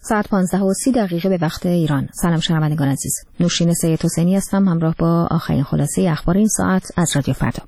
ساعت 15:30 به وقت ایران. سلام شنوندگان عزیز. نوشین سید حسینی هستم همراه با آخرین خلاصه اخبار این ساعت از رادیو فردا.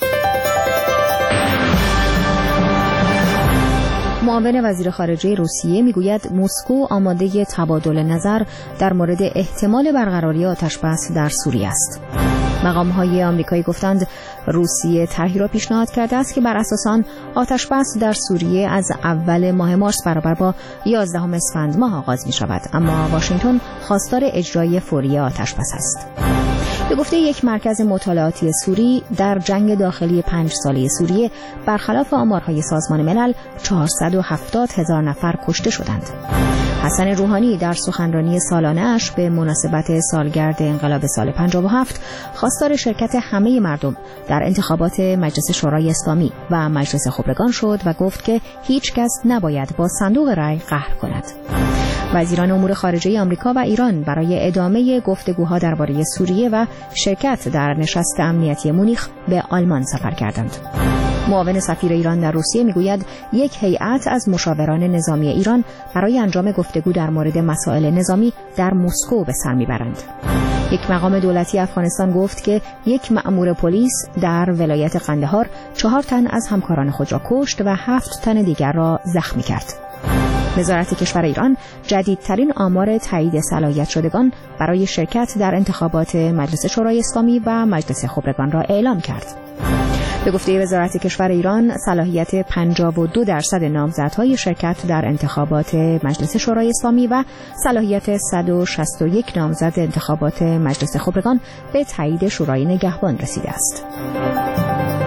معاون وزیر خارجه روسیه میگوید مسکو آماده تبادل نظر در مورد احتمال برقراری آتش‌بس در سوریه است. مقام‌های آمریکایی گفتند روسیه طرحی را پیشنهاد کرده است که بر اساس آن آتش‌بس در سوریه از اول ماه مارس برابر با 11 اسفند ماه آغاز می‌شود، اما واشنگتن خواستار اجرای فوری آتش‌بس است. به گفته یک مرکز مطالعاتی سوری، در جنگ داخلی 5 ساله سوریه برخلاف آمارهای سازمان ملل 470,000 نفر کشته شدند. حسن روحانی در سخنرانی سالانه‌اش به مناسبت سالگرد انقلاب سال 57 خواستار شرکت همه مردم در انتخابات مجلس شورای اسلامی و مجلس خبرگان شد و گفت که هیچ کس نباید با صندوق رای قهر کند. وزیران امور خارجه آمریکا و ایران برای ادامه گفتگوها درباره سوریه و شرکت در نشست امنیتی مونیخ به آلمان سفر کردند. معاون سفیر ایران در روسیه میگوید یک هیئت از مشاوران نظامی ایران برای انجام گفتگو در مورد مسائل نظامی در مسکو به سر میبرند. یک مقام دولتی افغانستان گفت که یک مأمور پلیس در ولایت قندهار 4 تن از همکاران خود را کشت و 7 تن دیگر را زخمی کرد. وزارت کشور ایران جدیدترین آمار تایید صلاحیت شدگان برای شرکت در انتخابات مجلس شورای اسلامی و مجلس خبرگان را اعلام کرد. به گفته وزارت کشور ایران، صلاحیت 52% نامزدهای شرکت در انتخابات مجلس شورای اسلامی و صلاحیت 161 نامزد انتخابات مجلس خبرگان به تایید شورای نگهبان رسیده است.